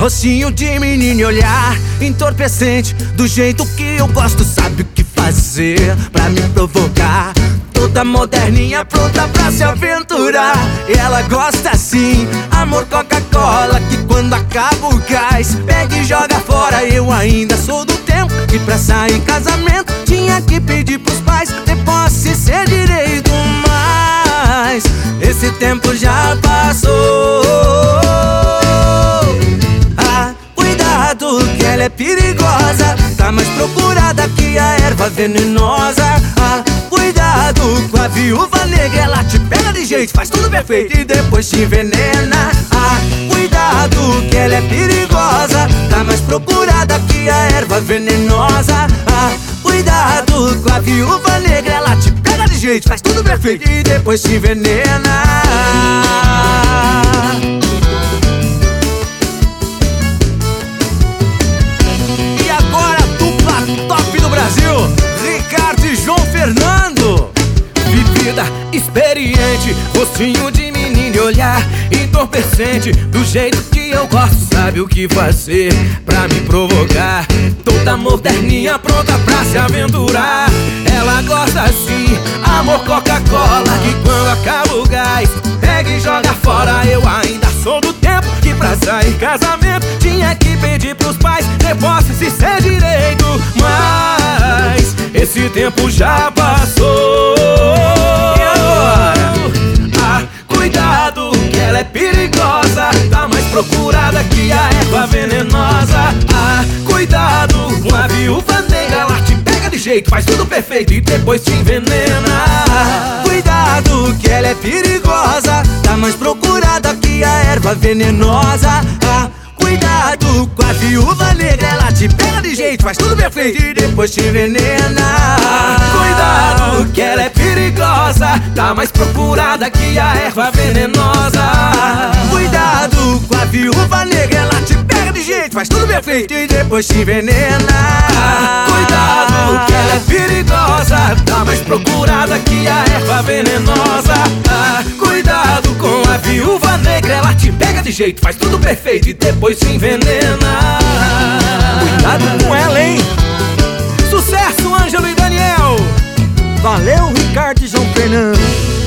Rostinho de menino e olhar entorpecente, do jeito que eu gosto, sabe o que fazer pra me provocar. Toda moderninha, pronta pra se aventurar. Ela gosta assim, amor Coca-Cola, que quando acaba o gás pega e joga fora. Eu ainda sou do tempo que pra sair em casamento tinha que pedir pros pais ter posse, ser direito. Mas esse tempo já passou. Ah, cuidado que ela é perigosa, tá mais procurada que a erva venenosa. Ah, cuidado com a viúva negra, ela te pega de jeito, faz tudo perfeito e depois te envenena. Ah, cuidado que ela é perigosa, tá mais procurada que a erva venenosa. Ah, cuidado com a viúva negra, ela te pega de jeito, faz tudo perfeito e depois te envenena. E agora a dupla top do Brasil, Ricardo e João Fernando. Vivida, experiente, rostinho de menino e olhar entorpecente, do jeito que eu gosto, sabe o que fazer pra me provocar. Toda moderninha, pronta pra se aventurar. Ela gosta assim, amor Coca-Cola, que quando acaba o gás pega e joga fora. Eu ainda sou do tempo que pra sair casamento tinha que pedir pros pais ter posse, se ser direito. Mas esse tempo já passou. E agora? Ah, cuidado que ela é perigosa, tá mais procurada que a erva venenosa. Ah, cuidado com a viúva negra, ela te pega de jeito, faz tudo perfeito e depois te envenena. Ah, cuidado que ela é perigosa, tá mais procurada que a erva venenosa. Ah, cuidado com a viúva negra, ela te pega de jeito, faz tudo perfeito e depois te envenena. Cuidado que ela é perigosa, tá mais procurada que a erva venenosa. Cuidado com a viúva negra, ela te pega de jeito, faz tudo perfeito e depois te envenena. Cuidado que ela é perigosa, tá mais procurada que a erva venenosa. Cuidado com a viúva negra, ela te pega de jeito, faz tudo perfeito e depois te envenena. Cuidado com ela, hein? Sucesso, Ângelo e Daniel. Valeu, Ricardo e João Fernando.